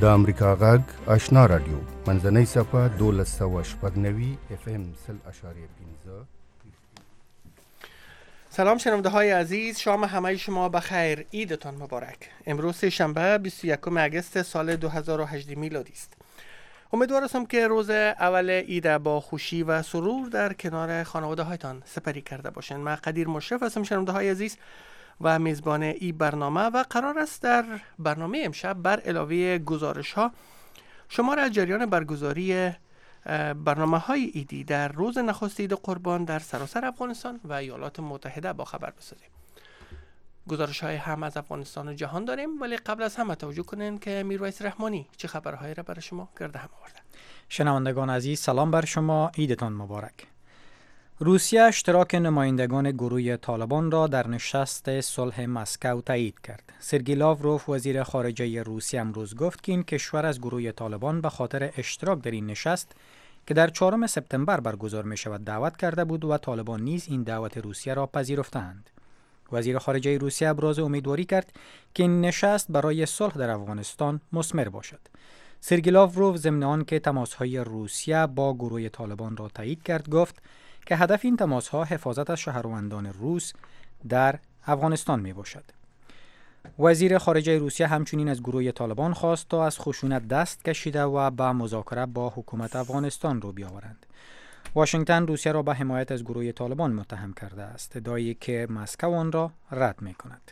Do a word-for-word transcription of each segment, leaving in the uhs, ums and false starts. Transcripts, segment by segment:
د امریکا غږ آشنا رادیو منځنۍ صفحه دولس سوه شپږ نوي اف ام سل اشاریه پنځه. سلام شنونده های عزیز، شام همه شما بخیر، عیدتان مبارک. امروز شنبه بیست و یکم اگست سال دو هزار و هجده میلادی است. امیدوار هستم که روز اول عید با خوشی و سرور در کنار خانواده هایتان سپری کرده باشند. من قدیر مشرف هستم شنونده های عزیز و میزبان این برنامه و قرار است در برنامه امشب بر علاوه گزارش ها شما را از جریان برگزاری برنامه های عیدی در روز نخست عید قربان در سراسر افغانستان و ایالات متحده با خبر بسازیم. گزارش های هم از افغانستان و جهان داریم، ولی قبل از همه توجه کنین که میرویس رحمانی چه خبرهایی را برای شما گرده هم آورده. شنوندگان عزیز، سلام بر شما، عیدتان مبارک. روسیه اشتراک نمایندگان گروه طالبان را در نشست صلح مسکو تایید کرد. سرگئی لاوروف وزیر خارجه روسیه امروز گفت که این کشور از گروه طالبان به خاطر اشتراک در این نشست که در چهارم سپتامبر برگزار می شود دعوت کرده بود و طالبان نیز این دعوت روسیه را پذیرفتند. وزیر خارجه روسیه ابراز امیدواری کرد که این نشست برای صلح در افغانستان مثمر باشد. سرگئی لاوروف ضمن آنکه تماس‌های روسیه با گروه طالبان را تایید کرد گفت که هدف این تماس‌ها حفاظت از شهروندان روس در افغانستان می باشد. وزیر خارجه روسیه همچنین از گروه طالبان خواست تا از خشونت دست کشیده و به مذاکره با حکومت افغانستان رو بیاورند. واشنگتن روسیه را به حمایت از گروه طالبان متهم کرده است، ادعایی که مسکو آن را رد می کند.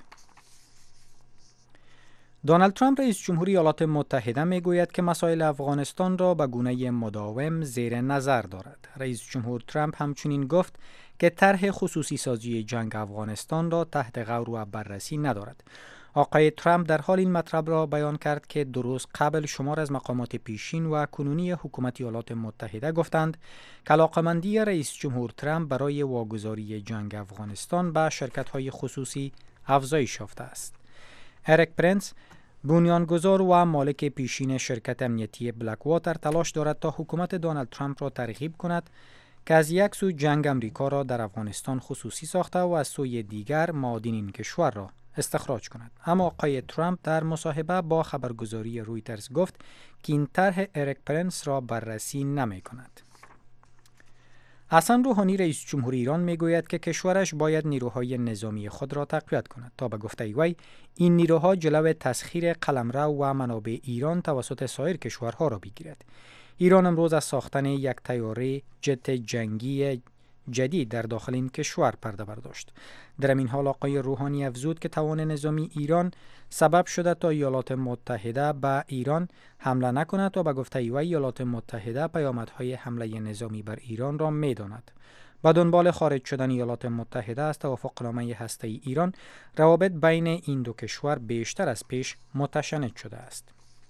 دونالد ترامپ رئیس جمهوری ایالات متحده می گوید که مسائل افغانستان را به گونه مداوم زیر نظر دارد. رئیس جمهور ترامپ همچنین گفت که طرح خصوصی سازی جنگ افغانستان را تحت غور و بررسی ندارد. آقای ترامپ در حال این مطلب را بیان کرد که دو روز قبل شمار از مقامات پیشین و کنونی حکومت ایالات متحده گفتند که علاقمندی رئیس جمهور ترامپ برای واگذاری جنگ افغانستان به شرکت‌های خصوصی افزایش یافته است. اریک پرنس، بنیانگذار و مالک پیشین شرکت امنیتی بلک واتر، تلاش دارد تا حکومت دونالد ترامپ را ترغیب کند که از یک سو جنگ امریکا را در افغانستان خصوصی ساخته و از سوی دیگر معادن این کشور را استخراج کند. اما آقای ترامپ در مصاحبه با خبرگزاری رویترز گفت که این طرح اریک پرنس را بررسی نمی کند. حسن روحانی رئیس جمهور ایران می گوید که کشورش باید نیروهای نظامی خود را تقویت کند تا به گفته وی این نیروها جلو تسخیر قلمرو و منابع ایران توسط سایر کشورها را بگیرد. ایران امروز از ساختن یک طیاره جت جنگی جدید در داخل این کشور پرده برداشت. در این حال آقای روحانی افزود که توان نظامی ایران سبب شده تا ایالات متحده به ایران حمله نکند و به گفته وی ایالات متحده پیامدهای حمله نظامی بر ایران را می‌داند. با دنبال خارج شدن ایالات متحده از توافقنامه هسته‌ای ایران، روابط بین این دو کشور بیشتر از پیش متشنج شده است.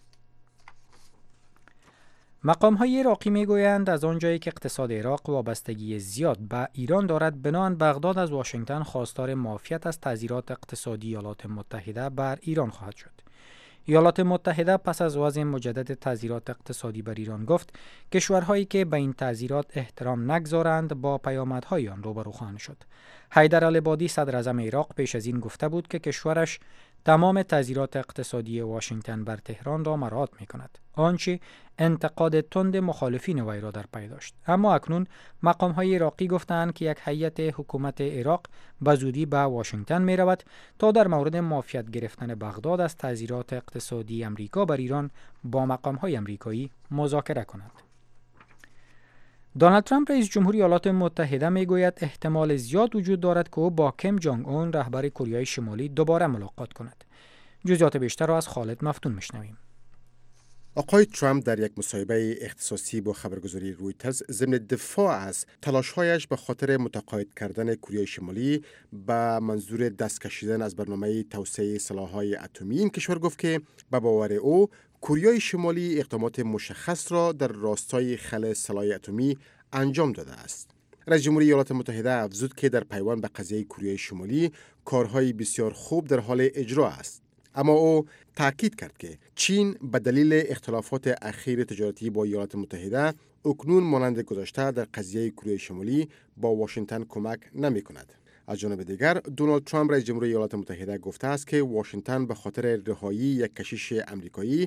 مقام‌های عراقی می‌گویند از آنجایی که اقتصاد عراق وابستگی زیاد به ایران دارد، بنابراین بغداد از واشنگتن خواستار معافیت از تعزیرات اقتصادی ایالات متحده بر ایران خواهد شد. ایالات متحده پس از وضع مجدد تعزیرات اقتصادی بر ایران گفت کشورهایی که به این تعزیرات احترام نگذارند با پیامدهای آن روبرو خواهند شد. حیدر العبادی صدر اعظم عراق پیش از این گفته بود که کشورش تمام تعزیرات اقتصادی واشنگتن بر تهران را مراعات می‌کند، آنچه انتقاد تند مخالفین وی را در پی داشت. اما اکنون مقام‌های عراقی گفتند که یک هیئت حکومت عراق به زودی به واشنگتن می‌رود تا در مورد معافیت گرفتن بغداد از تعزیرات اقتصادی امریکا بر ایران با مقام‌های امریکایی مذاکره کند. دونالد ترامپ رئیس جمهوری ایالات متحده میگوید احتمال زیاد وجود دارد که او با کیم جونگ اون رهبر کره شمالی دوباره ملاقات کند. جزئیات بیشتر را از خالد مفتون میشنویم. آقای ترامپ در یک مصاحبه اختصاصی با خبرگزاری رویترز ضمن دفاع از تلاش‌هایش به خاطر متقاعد کردن کره شمالی به منظور دست کشیدن از برنامه توسعه سلاح‌های اتمی این کشور گفت که به باور او کره شمالی اقدامات مشخص را در راستای خلع سلاح اتمی انجام داده است. رئیس جمهوری ایالات متحده افزود که در پیوند به قضیه کره شمالی کارهای بسیار خوب در حال اجرا است. اما او تاکید کرد که چین به دلیل اختلافات اخیر تجارتی با ایالات متحده اکنون مانند گذشته در قضیه کره شمالی با واشنگتن کمک نمی کند. از جانب دیگر دونالد ترامپ رئیس جمهوری ایالات متحده گفته است که واشنگتن به خاطر رهایی یک کشیش امریکایی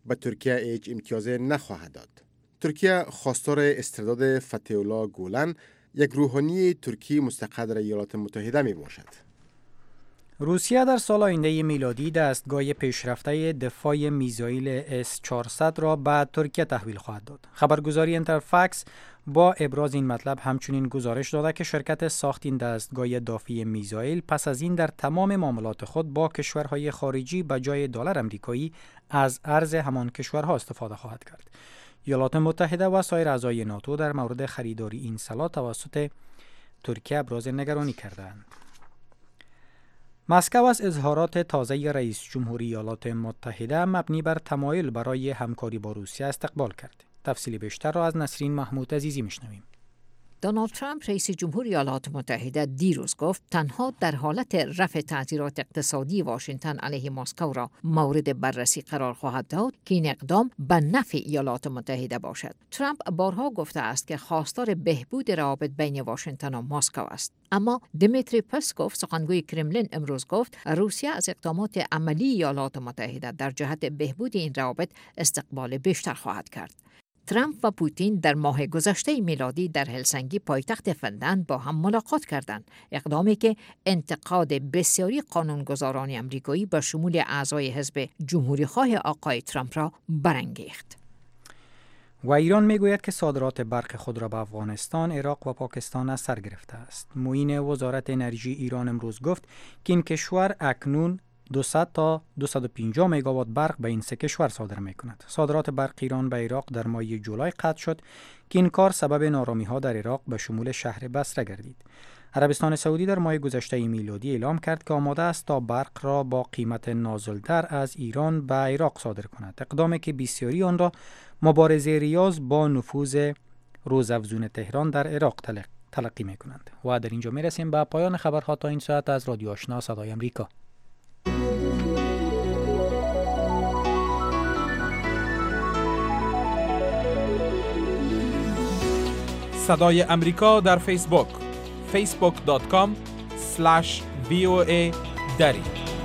به ترکیه هیچ امتیازی نخواهد داد. ترکیه خواستار استرداد فتح الله گولن، یک روحانی ترکی مستقر در ایالات متحده می باشد. روسیه در سال آینده میلادی دستگاه پیشرفته دفاع میزایل اس چهارصد را به ترکیه تحویل خواهد داد. خبرگزاری اینترفکس با ابراز این مطلب همچنین گزارش داده که شرکت ساخت این دستگاه دافع میزایل پس از این در تمام معاملات خود با کشورهای خارجی به جای دلار آمریکایی از ارز همان کشورها استفاده خواهد کرد. ایالات متحده و سایر اعضای ناتو در مورد خریداری این سلاح توسط ترکیه ابراز نگرانی کردند. مسکو از اظهارات تازه رئیس جمهوری ایالات متحده مبنی بر تمایل برای همکاری با روسیه استقبال کرد. تفصیل بیشتر را از نسرین محمود عزیزی میشنویم. دونالد ترامپ رئیس جمهوری ایالات متحده دیروز گفت تنها در حالت رفع تعزیرات اقتصادی واشنگتن علیه مسکو را مورد بررسی قرار خواهد داد که این اقدام به نفع ایالات متحده باشد. ترامپ بارها گفته است که خواستار بهبود روابط بین واشنگتن و مسکو است. اما دیمیتری پسکوف سخنگوی کرملین امروز گفت روسیه از اقدامات عملی ایالات متحده در جهت بهبود این روابط استقبال بیشتر خواهد کرد. ترامپ و پوتین در ماه گذشته میلادی در هلسینکی پایتخت فنلند با هم ملاقات کردند، اقدامی که انتقاد بسیاری قانونگذاران آمریکایی به شمول اعضای حزب جمهوری‌خواه آقای ترامپ را برانگیخت. و ایران میگوید که صادرات برق خود را به افغانستان، عراق و پاکستان از سر گرفته است. معین وزارت انرژی ایران امروز گفت که این کشور اکنون دویست تا دویست و پنجاه مگاوات برق به این سه کشور صادر می کند. صادرات برق ایران به عراق در ماه جولای قطع شد که این کار سبب نارامی ها در عراق به شمول شهر بصره گردید. عربستان سعودی در ماه گذشته میلادی اعلام کرد که آماده است تا برق را با قیمت نازل‌تر از ایران به عراق صادر کند. اقدامی که بسیاری آن را مبارزه ریاض با نفوذ روزافزون تهران در عراق تلق... تلقی می کنند. و در اینجا می رسیم به پایان خبرها تا این ساعت از رادیو آشنا صدای آمریکا. صدای امریکا در فیسبوک فیسبوک دات کام اسلش وی او ای دری.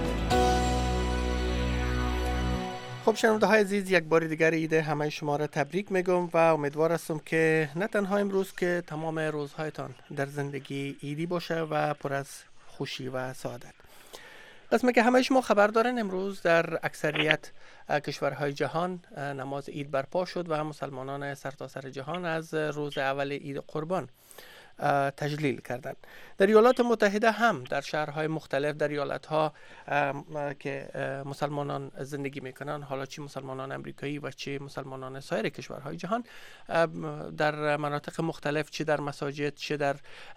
خب شنونده های عزیز، یک بار دیگر عید همه شما را تبریک میگم و امیدوار هستم که نه تنها امروز که تمام روزهایتان در زندگی عیدی باشه و پر از خوشی و سعادت. قسمه که همه شما خبر دارن امروز در اکثریت کشورهای جهان نماز عید برپا شد و مسلمانان سرتاسر جهان از روز اول عید قربان تجلیل کردند. در ایالات متحده هم در شهرهای مختلف در ایالتها که مسلمانان زندگی میکنن، حالا چه مسلمانان امریکایی و چه مسلمانان سایر کشورهای جهان، در مناطق مختلف چه در مساجد چه در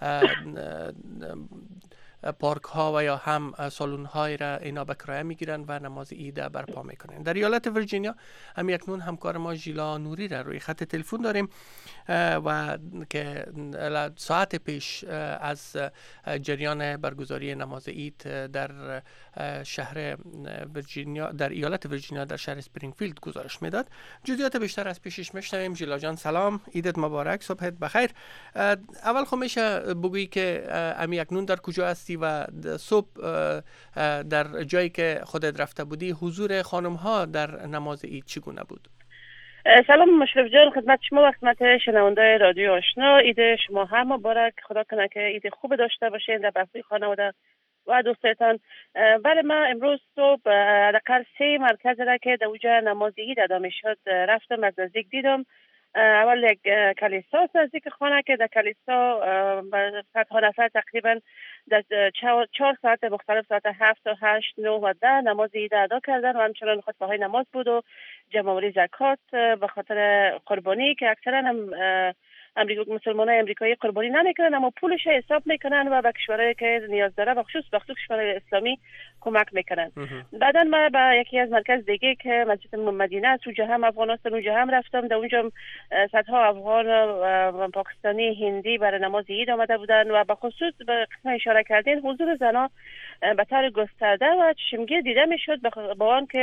پارک ها و یا هم سالن های را اینا به کرایه میگیرن و نماز عید برپا میکنن. در ایالت ویرجینیا هم اکنون همکار ما ژیلا نوری را روی خط تلفن داریم و که ساعت پیش از جریان برگزاری نماز عید در شهر ویرجینیا در ایالت ویرجینیا در شهر اسپرینگفیلد گزارش میداد. جزئیات بیشتر از پیشش میشنویم. ژیلا جان سلام، عیدت مبارک، صبحت بخیر. اول خب میشه بگویی که امی اکنون در کجا هستی و صبح در جایی که خودت رفته بودی حضور خانم ها در نماز عید چگونه بود؟ سلام مشرف جان، خدمت شما و خدمت شنونده رادیو آشنا. عید شما هم مبارک. خدا کنه که عید خوب داشته باشین در بسته خانواده و دوستتان. بله، من امروز صبح حداقل سه مرکز را که در اونجا نماز عید ادا میشد رفتم، از نزدیک دیدم. اول یک کلیسا نزدیک خانه که در کلیسا صدها نفر تقریبا در چهار ساعت مختلف، ساعت هفت تا هشت نه و ده نماز عید ادا کردن و همچنان خطبه های نماز بود و جمع‌آوری زکات به خاطر قربانی که اکثرا هم امریکا مسلمانای امریکایی قربانی نمیکنن اما پولش حساب میکنن و به کشورهایی که نیاز داره و خصوص به کشورهای اسلامی کمک میکنن. بعدا من به یکی از مرکز دیگه که مسجد مدینه است، اونجا هم افغانستان اونجا هم رفتم. در اونجا صدها افغان و پاکستانی هندی برای نماز عید آمده بودن و به خصوص به قسم اشاره کردین حضور زنان به طور گسترده و چشمگیر دیده میشد با آن که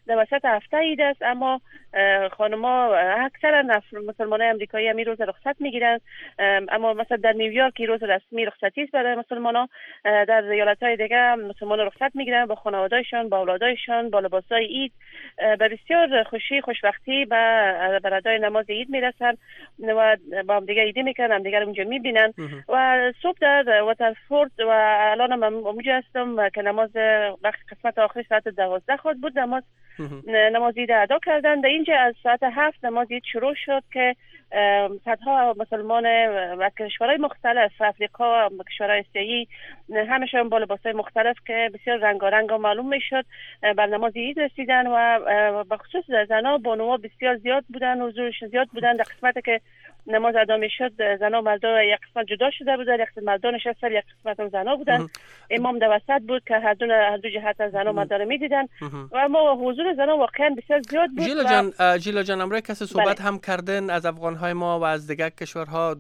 در وسط هفته عید است، اما خانم‌ها اکثرا مسلمانای امریکایی هم این روز رخصت میگیرن، اما مثلا در نیویورک این روز رسمی رخصتی است برای مسلمان‌ها. در ایالت‌های دیگه مسلمان‌ها رخصت میگیرن با خانواده‌شان، با اولادایشان، با لباسای عید، به بسیار خوشی خوشبختی به برادای نماز عید میرسن و با هم دیگه عیدی میکنن، هم دیگه رو اونجا میبینن. و صبح در واترفورد و الان من اونجا هستم که نماز وقت قسمت آخر ساعت دوازده خود بود، نماز نماز عید ادا کردن. در اینجا از ساعت هفت نماز عید شروع شد که صدها مسلمان و کشورهای مختلف، افریقا، کشورهای آسیایی، همشون با لباسای مختلف که بسیار رنگارنگ و معلوم میشد بر نماز عید رسیدن و به خصوص زنها بانوها بسیار زیاد بودن، حضورش زیاد بودن. در قسمتی که نماز ادا میشد زنها و مردا یک قسمت جدا شده بودن، یک قسمت مردا نشستن، یک قسمت هم زنها بودن. امام در وسط بود که هر دو هر دو جهت از زنها و مردا رو میدیدن و اما حضور زنها واقعا بسیار زیاد بود. جیلا جان جیلا جان امروز کسی صحبت هم کردن از افغان‌های ما و از دیگر کشورها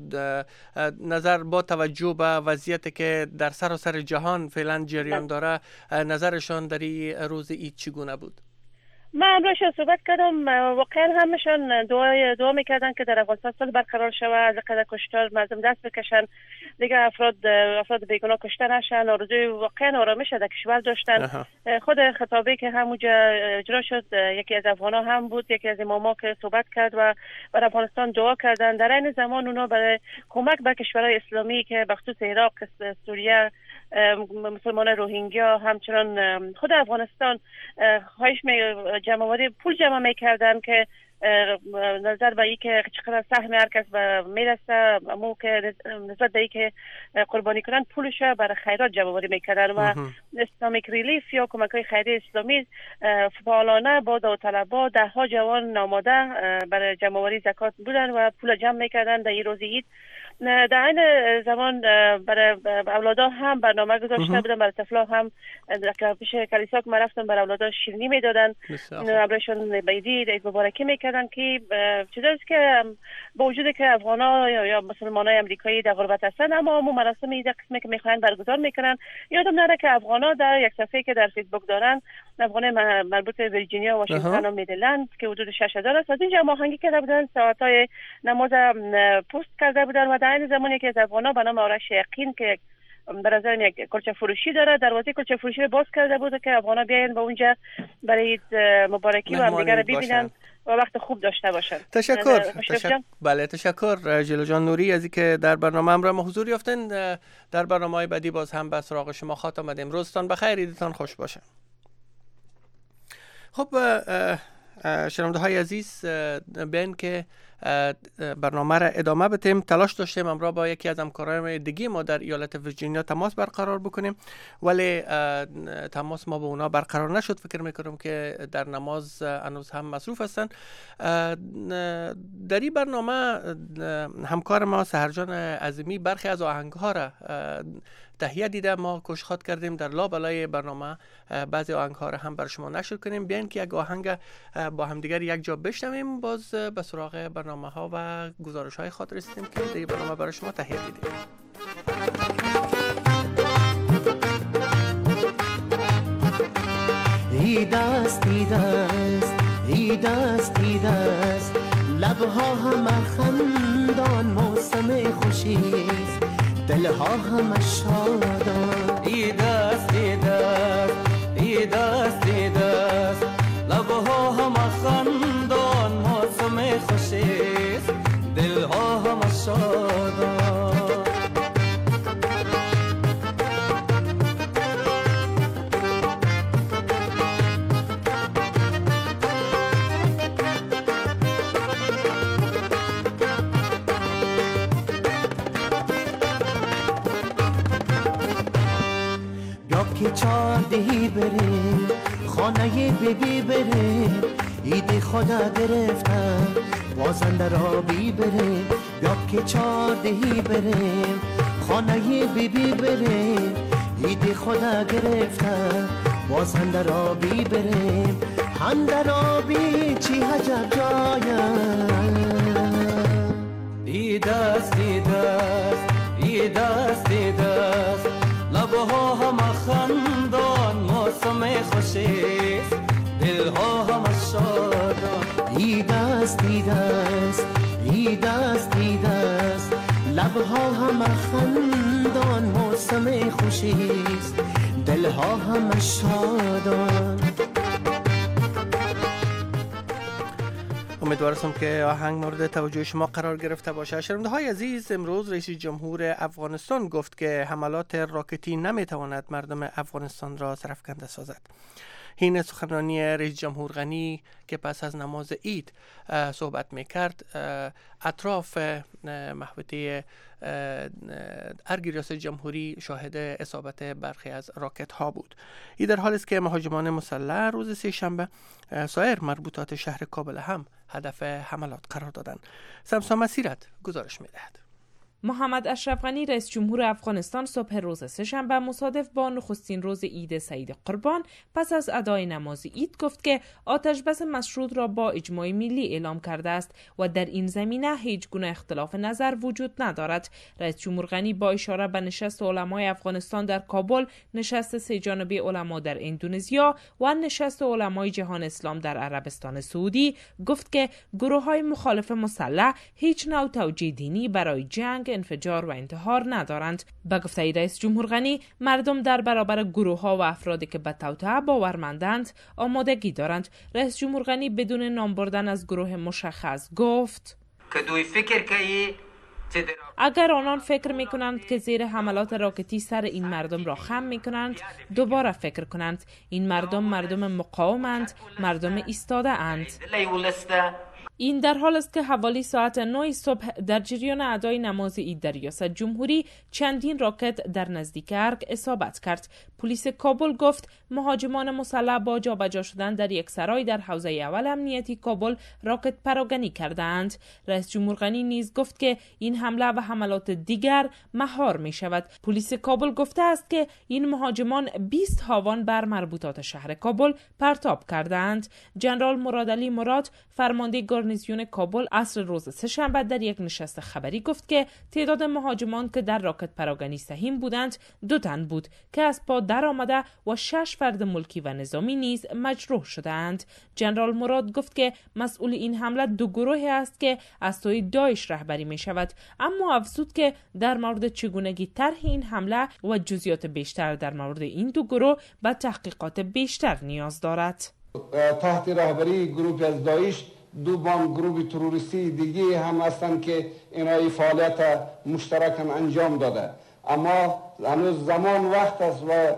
نظر با توجه به وضعیتی که در سراسر جهان فعلا جریان داره، نظرشان در این روز عید چگونه بود؟ من امروز صحبت کردم، واقعا همشون دعا دعا میکردن که در افغانستان صلح برقرار شود، از قدر کشتار مردم دست بکشن، دیگه افراد افراد بیگناه کشته نشن، آرزوی واقعا آرامش در کشور داشتن. خود خطابی که همونجا اجرا شد یکی از افغانا هم بود، یکی از اماما که صحبت کرد و برای افغانستان دعا کردن. در این زمان اونا برای کمک به کشورهای اسلامی که به خصوص عراق، سوریه، مسلمان روهینگیا، همچنان خود افغانستان خواهش جمع‌آوری پول جمع می‌کردن که نظر به این که چقدر سهم هر کس میرسه، مو که نسبت به این که قربانی کنن پولش برای خیرات جمع‌آوری می‌کردن و اسلامیک ریلیف یا کمک‌های خیری اسلامی فعالانه با داوطلبا ده‌ها جوان آماده برای جمع‌آوری زکات بودن و پول جمع می‌کردن در این روز عید. در این زمان برای اولادا هم برنامه گذاشته بودن، برای طفلا هم در پیش کلیسا که من رفتم برای اولادا شیرینی میدادن، ابرشون بیدی عید مبارکی میکردن که چیزی است که با وجود که افغانا یا مسلمانای امریکایی در غربت هستن اما همون مراسم عید قسمی که میخوان برگزار میکنن. یادم نره که افغانا در یک صفحه که در فیسبوک دارن، افغانای مربوط به ویرجینیا، واشنگتن و میریلند که حدود شش هزار است، از اینجا ماهنگی کرده بودن، ساعتای نماز پست کرده بودن و در این زمان یکی از افغانا به نام آرش یقین که برازر یک کلچه فروشی داره، دروازه کلچه فروشی رو باز کرده بود که افغانا بیاین به اونجا برای مبارکی و همدیگه رو ببینن و وقت خوب داشته باشن. تشکر. تشکر. بله تشکر جیلا جان نوری از اینکه در برنامه هم را حضور یافتن. در برنامه‌های بعدی باز هم به سراغ شما خواهیم آمد. روزتان بخیر، عیدتان خوش باشه. خب شنونده های عزیز، بین که برنامه را ادامه بدیم، تلاش داشتیم امروز با یکی از همکاران دیگه ما در ایالت ویرجینیا تماس برقرار بکنیم، ولی تماس ما با اونا برقرار نشد. فکر میکنم که در نماز هنوز هم مصروف هستن. در این برنامه همکار ما سحرجان عظیمی برخی از آهنگ ها را تهیه دیده، ما کوشش کردیم در لابلای برنامه بعضی آهنگ ها را هم بر شما نشر کنیم. بیاین که یک آهنگ با همدیگر یک جا بشنویم، باز به سراغ برنامه ها و گزارش های خاطر رسیدیم که در برنامه برای شما تهیه دیدیم. عید است، عید است، عید است، عید است، لبها هم خندان، موسم خوشیست، دلها هم شادان. عید است، عید است، عید است، عید است، لبها هم خندان، موسم خوشیست، دلها هم شادان. که چاردهی بریم، خانه بیبی بریم، عید خدا گرفتن بازن در آبی بریم. یا که چاردهی بریم، خانه بیبی بریم، عید خدا گرفتن بازن در آبی بریم. هم در آبی چی عجب جایم، عید است، عید است، عید است، عید است، لبها هم خندان، موسم خوشیست، دلها هم دست دیده است، ای دست دیده است، لبها هم خندان، موسم خوشیست، دلها هم شادان. امیدوارم که آهنگ مورد توجه شما قرار گرفته باشه. شنونده های عزیز، امروز رئیس جمهور افغانستان گفت که حملات راکتی نمیتواند مردم افغانستان را سرفکنده سازد. این سخنرانی رئیس جمهور غنی که پس از نماز عید صحبت میکرد اطراف محوطه ارگ ریاست جمهوری شاهد اصابت برخی از راکت ها بود. این در حالی است که مهاجمان مسلح روز سه شنبه سایر مربوطات شهر کابل هم هدف حملات قرار دادند. سمسا مسیرت گزارش میدهد. محمد اشرف غنی رئیس جمهور افغانستان صبح روز سه‌شنبه مصادف با نخستین روز عید سعید قربان پس از ادای نماز عید گفت که آتش بس مشروط را با اجماع ملی اعلام کرده است و در این زمینه هیچ گونه اختلاف نظر وجود ندارد. رئیس جمهور غنی با اشاره به نشست علمای افغانستان در کابل، نشست سه جانبه علما در اندونزیا و نشست علمای جهان اسلام در عربستان سعودی گفت که گروه‌های مخالف مسلح هیچ نوع توجیه دینی برای جنگ، انفجار و انتحار ندارند. به گفته رئیس جمهور غنی، مردم در برابر گروه‌ها و افرادی که به توطئه باورمندند آمادگی دارند. رئیس جمهور غنی بدون نام بردن از گروه مشخص گفت که دوی فکر کنی اگر آنان فکر می کنند که زیر حملات راکتی سر این مردم را خم می کنند، دوباره فکر کنند. این مردم مردم مقاومند، مردم ایستاده اند. این در حال است که حوالی ساعت نه صبح در جریان ادای نماز عید در ریاست جمهوری چندین راکت در نزدیک ارگ اصابت کرد. پلیس کابل گفت مهاجمان مسلح با جابجا شدن در یک سرای در حوزه اول امنیتی کابل راکت پراگنی کردند. رئیس جمهور غنی نیز گفت که این حمله و حملات دیگر مهار می شود. پلیس کابل گفته است که این مهاجمان بیست هاوان بر مربوطات شهر کابل پرتاب کردند. جنرال مرادعلی مراد فرمانده گارنیزیون کابل عصر روز سه‌شنبه در یک نشست خبری گفت که تعداد مهاجمان که در راکت پراگنی سهیم بودند دو تن بود که از پا در آمده و شش فرد ملکی و نظامی نیز مجروح شدند. جنرال مراد گفت که مسئول این حمله دو گروهی است که از سوی داعش رهبری می شود، اما افزود که در مورد چگونگی طرح این حمله و جزئیات بیشتر در مورد این دو گروه به تحقیقات بیشتر نیاز دارد. تحت رهبری گروه از داعش دو بام گروه تروریستی دیگه هم هستند که اینای فعالیت مشترک هم انجام داده، اما هنوز زمان وقت است و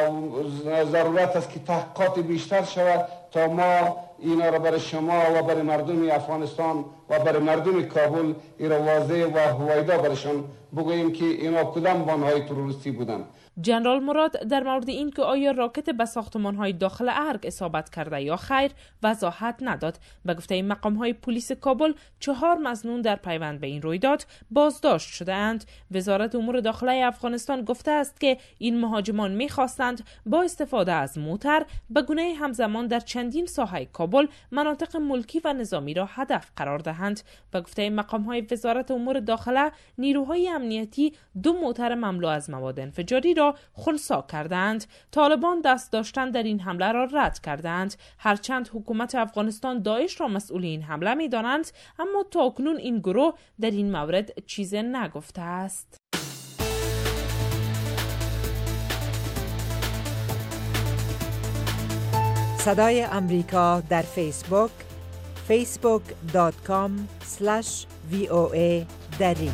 ضرورت است که تحقیقات بیشتر شود تا ما اینا را برای شما و برای مردم افغانستان و برای مردم کابل اینا واضح و هویدا برایشان بگوییم که اینا کدام بانهای تروریستی بودند. جنرال مراد در مورد این که آیا راکت به ساختمان‌های داخل ارگ اصابت کرده یا خیر وضاحت نداد. به گفته مقام‌های پلیس کابل چهار مظنون در پیوند به این رویداد بازداشت شده‌اند. وزارت امور داخله افغانستان گفته است که این مهاجمان می‌خواستند با استفاده از موتر به گونه همزمان در چندین ساحه کابل مناطق ملکی و نظامی را هدف قرار دهند. به گفته مقام‌های وزارت امور داخله، نیروهای امنیتی دو موتر مملو از مواد انفجاری را خلسا کردند. طالبان دست داشتن در این حمله را رد کردند. هرچند حکومت افغانستان داعش را مسئول این حمله می دانند، اما تاکنون این گروه در این مورد چیزی نگفته است. صدای امریکا در فیسبوک فیسبوک دات کام اسلش وی او ای دری.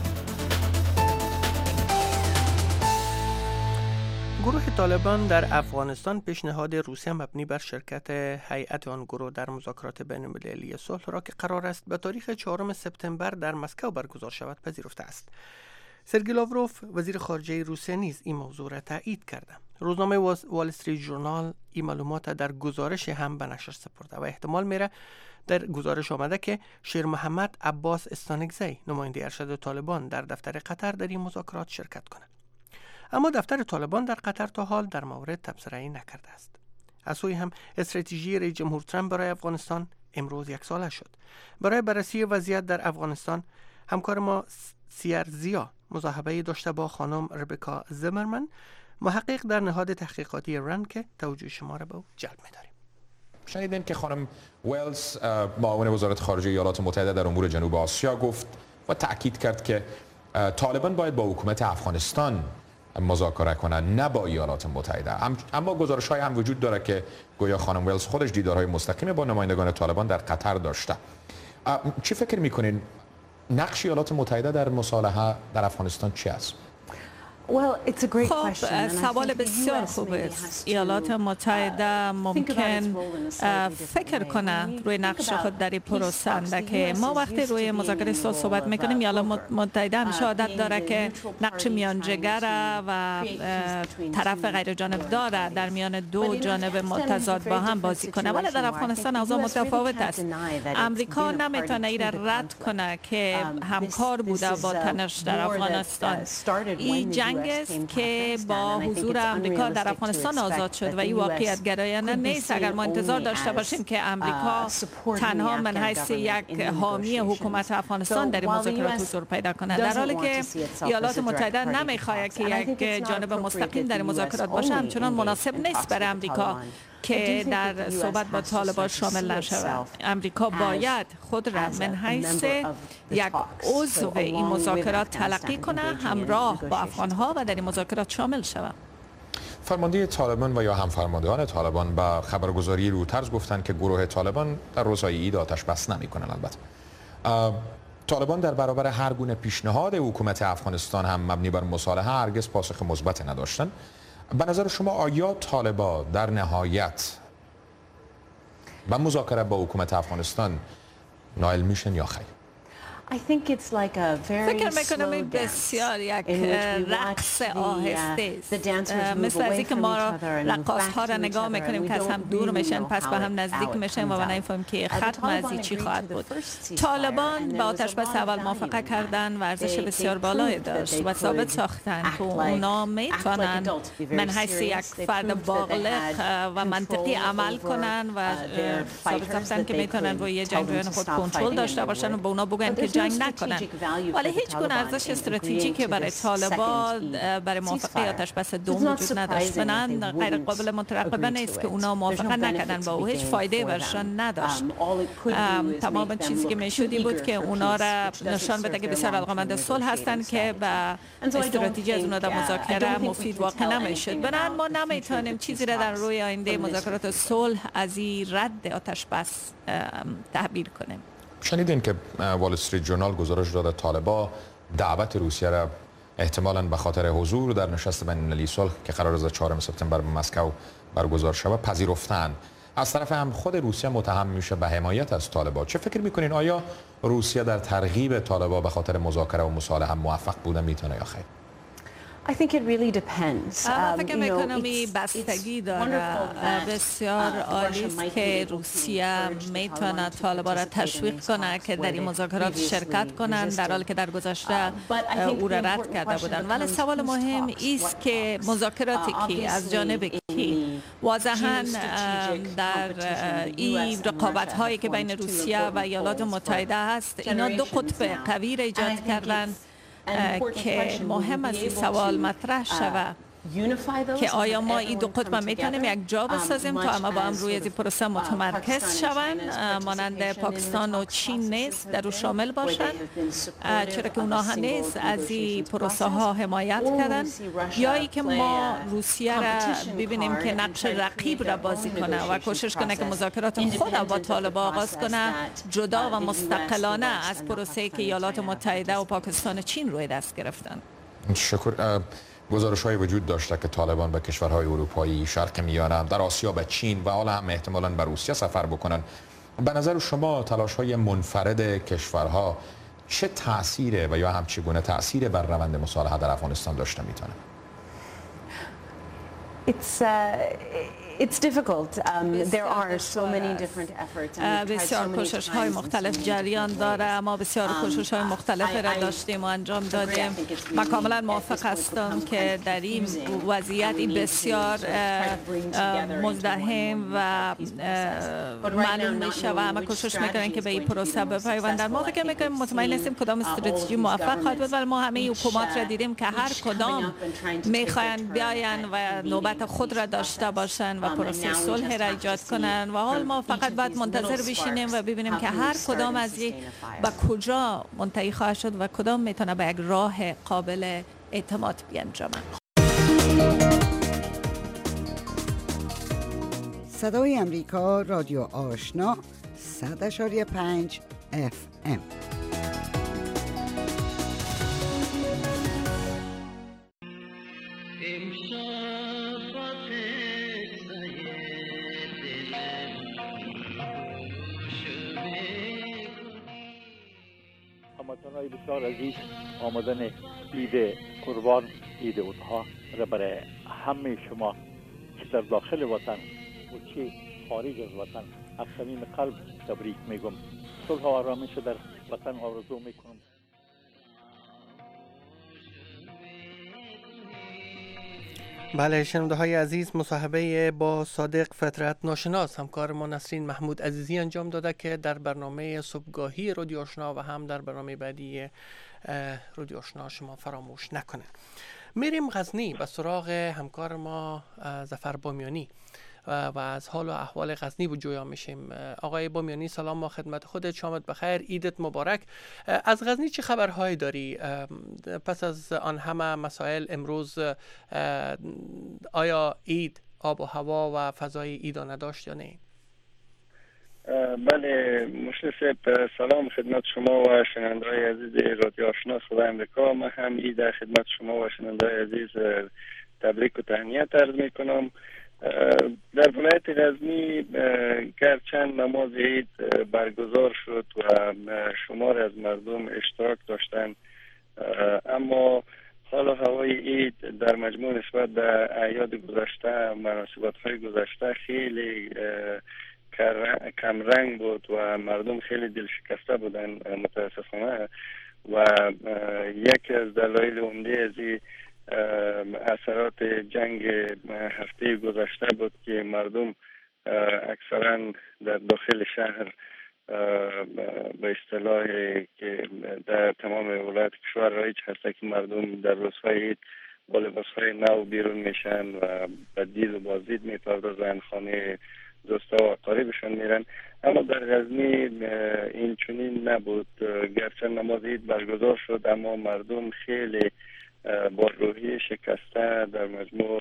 گروه طالبان در افغانستان پیشنهاد روسیه مبنی بر شرکت هیئت آن گروه در مذاکرات بین‌المللی صلح را که قرار است به تاریخ چهارم سپتامبر در مسکو برگزار شود پذیرفته است. سرگئی لاوروف وزیر خارجه روسیه نیز این موضوع را تایید کرده. روزنامه وال استریت ژورنال این معلومات در گزارش هم به نشر سپرده و احتمال میره در گزارش آمده که شیر محمد عباس استانکزی نماینده ارشد طالبان در دفتر قطر در این مذاکرات شرکت کند. اما دفتر طالبان در قطر تا حال در مورد تبصره‌ای نکرده است. از سوی هم استراتژی رئیس جمهور ترامپ برای افغانستان امروز یک ساله شد. برای بررسی وضعیت در افغانستان همکار ما سیرزیا مصاحبه داشته با خانم ربکا زمرمن، محقق در نهاد تحقیقاتی رند که توجه شما را به او جلب می‌داریم. شنیدین که خانم ویلز معاون وزارت خارجه ایالات متحده در امور جنوب آسیا گفت و تأکید کرد که طالبان باید با حکومت افغانستان مذاکره کنند نه با ایالات متحده. اما گزارش های هم وجود داره که گویا خانم ویلز خودش دیدارهای مستقیم با نمایندگان طالبان در قطر داشته. چی فکر میکنین نقش ایالات متحده در مصالحه در افغانستان چی است؟ خب سوال بسیار خوب است. ایالات متحده ممکن فکر کنند روی نقش خود در این پروسه که ما وقتی روی مذاکره صلح صحبت میکنیم ایالات متحده همیشه عادت داره که نقش میانجیگر و طرف غیر جانبدار در میان دو جانب متضاد با هم بازی کنه، ولی در افغانستان اوضاع متفاوت است. امریکا نمیتونه این رد کنه که همکار بوده با تنش در افغانستان. این جنگ است که با حضور امریکا در افغانستان آزاد شد و این واقعیت گرایانه نیست. اگر ما انتظار داشته باشیم که امریکا تنها من حیث یک حامی حکومت افغانستان در مذاکرات حضور پیدا کنه، در حالی که ایالات متحده نمیخواهد که یک جانب مستقیم در مذاکرات باشه، همچنان مناسب نیست برای امریکا که در صحبت با طالبان شامل نشود. امریکا باید خود را من حیث یک عضو این مذاکرات تلقی کنه، همراه با افغانها و در این مذاکرات شامل شود. فرمانده طالبان و یا هم فرماندهان طالبان به خبرگزاری رویترز گفتند که گروه طالبان در روزهای عید آتش بس نمی‌کنند. البته طالبان در برابر هر گونه پیشنهاد حکومت افغانستان هم مبنی بر مصالحه هرگز پاسخ مثبت نداشتند. به نظر شما آیا طالبان در نهایت به مذاکره با حکومت افغانستان نائل میشن یا خیر؟ فکر میکنم این بسیار یک رقص آهسته است، مثل از اینکه ما رقاص ها را نگاه میکنیم که از هم دور میشن پس به هم نزدیک میشن و نمیفهمیم که ختم از این چی خواهد بود. طالبان با آتش بس اول موافقه کردن و ارزش بسیار بالایی داشت و ثابت ساختن که اونا میتونن من حیث یک فرد بالغ و منطقی عمل کنن و ثابت ساختن که میتونن روی جنگجویان خود کنترل داشته باشن و به اونا بگن که جنگ نکنن. ولی هیچ گونه ارزش استراتژیکی برای طالبان برای موافقه آتش بس دوم وجود نداشت. بنابراین غیر قابل مترقبه نیست که اونا موافقه نکردن و او هیچ فایده برشان نداشت. تمام چیزی که میشودی بود که اونا را نشان بده که بسیار علاقه‌مند صلح هستند که به استراتژی از اونا در مذاکره مفید واقع نمیشد. بنابراین ما نمیتونیم چیزی را در روی آینده مذاکرات صلح از این رد آتش بس تعبیر کنیم. شنیدین که وال استریت جورنال گزارش داده طالبان دعوت روسیه را احتمالاً به خاطر حضور در نشست بین المللی صلح که قرار است چهارم سپتامبر به مسکو برگزار شود پذیرفتن. از طرف هم خود روسیه متهم میشه به حمایت از طالبان. چه فکر میکنین آیا روسیه در ترغیب طالبان به خاطر مذاکره و مصالحه موفق بوده میتونه یا خیر؟ I think it really depends. فکر میکنم این بستگی داره. بسیار عالی است که روسیه میتونه طالبان را تشویق کنه که در این مذاکرات شرکت کنند در حالی که در گذشته او را رد کرده بودند. ولی سوال مهم است که مذاکراتی که از جانب کی واضحاً در این رقابت هایی که بین روسیه و ایالات متحده هست اینا دو قطب قوی را ایجاد کردند که مهم است این سوال مطرح شود که آیا ما این دو قطب میتونیم یک جا بسازیم تا همه با هم روی این پروسه متمرکز شوند، مانند پاکستان و چین نیست در او شامل باشند، چرا که اونا هنوز از این پروسه ها حمایت کردن، یا ای که ما روسیه را ببینیم که نقش رقیب را بازی کنه و کوشش کنه که مذاکرات خود با طالبان آغاز کنه جدا و مستقلانه از پروسه که ایالات متحده و پاکستان و چین روی دست گرفتن. شکر. گزارش های وجود داشته که طالبان به کشورهای اروپایی، شرق میانه، در آسیا به چین و حالا هم احتمالاً به روسیه سفر بکنن. به نظر شما تلاش های منفرد کشورها چه تأثیره و یا هم چگونه تأثیر بر روند مصالحه در افغانستان داشته میتونه؟ It's uh, It's difficult. Um, there are so many different efforts. بسیار کوشش های مختلف جریان داره. ما بسیار کوشش های مختلفی را داشتیم و انجام دادیم. من کاملا موافق هستم که در این وضعیت این بسیار مزدحم و معلوم میشه و همه کوشش میکنن که به این پروسه بپیوندن. ما فکر میکنیم مطمئن نیستیم کدام استراتژی موفق خواهد بود، ولی ما همه حکومات را دیدیم که هر کدام میخواین بیاین و نوبت خود را داشته باشن و و پروسه صلح را ایجاد کنن و حال ما فقط باید منتظر بشینیم و ببینیم که هر کدام از یک به کجا منتهی خواهد شد و کدام میتونه به یک راه قابل اعتماد بیانجامد. صدای امریکا، رادیو آشنا، صد اشاری پنج اف ام. هموطنان بسیار عزیز، آمدن عید قربان، عید اضحی را برای همه شما که در داخل وطن و چه خارج از وطن از صمیم قلب تبریک میگم. صلح و آرامش در وطن آرزو میکنم. بله، شنونده های عزیز، مصاحبه با صادق فطرت ناشناس همکار ما نسرین محمود عزیزی انجام داده که در برنامه صبحگاهی رادیو آشنا و هم در برنامه بعدی رادیو آشنا شما فراموش نکنه. میریم غزنی به سراغ همکار ما ظفر بامیانی و از حال و احوال غزنی بجویا میشیم. آقای بامیانی سلام با خدمت خودت، شامت بخیر، عیدت مبارک. از غزنی چه خبرهایی داری؟ پس از آن همه مسائل امروز آیا عید آب و هوا و فضای عید نداشت یا نه؟ بله مشرف، سلام خدمت شما و شنونده‌های عزیز رادیو آشنا صدای امریکا. من هم عید خدمت شما و شنونده‌های عزیز تبریک و تهنیت عرض میکنم. در ولایت غزنی گرچند نماز عید برگزار شد و شمار از مردم اشتراک داشتند، اما حال و هوای عید در مجموع نسبت به اعیاد گذشته، مناسبت‌های گذشته خیلی کم رنگ بود و مردم خیلی دل شکسته بودن متاسفانه. و یکی از دلایل عمده از این اثرات جنگ هفته گذشته بود که مردم اکثرا در داخل شهر به اصطلاح که در تمام ولایت کشور رایج هست که مردم در روزهای عید با لباسهای نو بیرون میشن و به دید و بازدید میپردازن، خانه دوستا و اقاربشان میرن. اما در غزنی این چنین نبود. گرچه نماز عید برگزار شد اما مردم خیلی با روحی شکسته در مجموع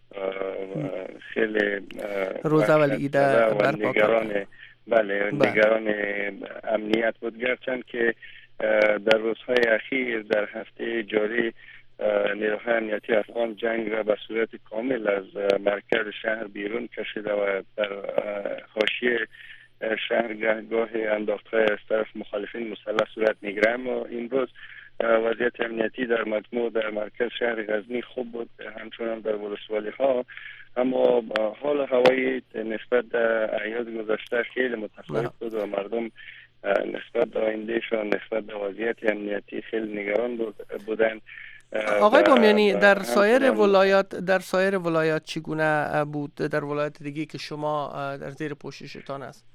خیلی روز اول عید و نگران بله نگران امنیت بود. گرچند که در روزهای اخیر در هفته جاری نیروهای امنیتی افغان جنگ را به صورت کامل از مرکز شهر بیرون کشیده و در حاشیه شهر گاه انداختهای از طرف مخالفین مسلح صورت میگیره. اما امروز وضعیت امنیتی در مجموع در مرکز شهر غزنی خوب بود، همچنان در ولسوالی ها. اما حال هوایی نسبت به اعیاد گذشته خیلی متفاوت بود و مردم نسبت به آیندهشان، نسبت به وضعیت امنیتی خیلی نگران بودند. آقای بامیانی، در سایر ولایات در سایر ولایات چگونه بود؟ در ولایت دیگه که شما در زیر پوششتان است؟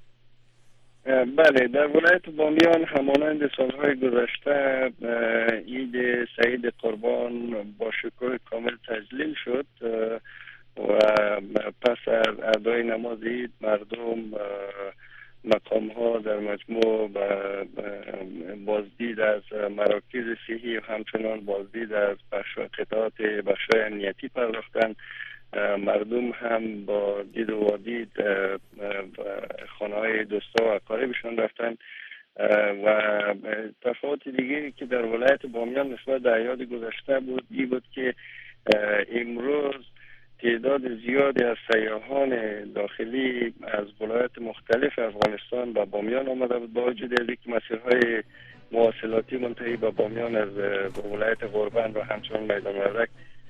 بله، در ولایت بامیان همانند سالهای گذشته عید سعید قربان با شکوه کامل تجلیل شد و پس از ادای نماز عید مردم مقام ها در مجموع بازدید از مراکز صحی و همچنان بازدید از بخش قطعات بخشای امنیتی پرداختند. مردم هم با دید و وادید خانه های دوستا و اقاربشان رفتن. و تفاوت دیگری که در ولایت بامیان نسبت به اعیاد گذشته بود این بود که امروز تعداد زیادی از سیاحان داخلی از ولایات مختلف افغانستان به بامیان آمده بود، با وجود اینکه مسیرهای مواصلاتی منتهی به بامیان از ولایت غربن و همچنان میدان وردک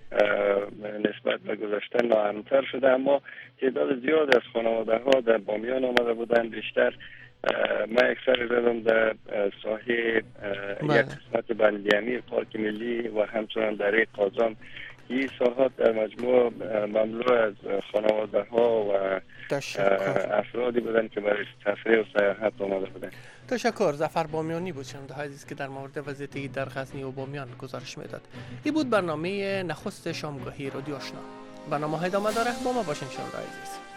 نسبت به گذشته ناامن‌تر شده. اما تعداد زیاد از خانواده ها در بامیان آمده بودند. بیشتر من اکثر زدم در ساحه یک قسمت بند امیر پارک ملی و همچنان دره قازان. این ساحات در مجموع مملو از خانواده ها و افرادی بودن که برای تفریح و سیاحت آمده بودن. تشکر. ظفر بامیانی بود شنونده های عزیز که در مورد وضعیت عید در غزنی و بامیان گزارش میداد. این بود برنامه نخست شامگاهی رادیو آشنا. برنامه های ادامه داره، با ما باشین شنونده های عزیز.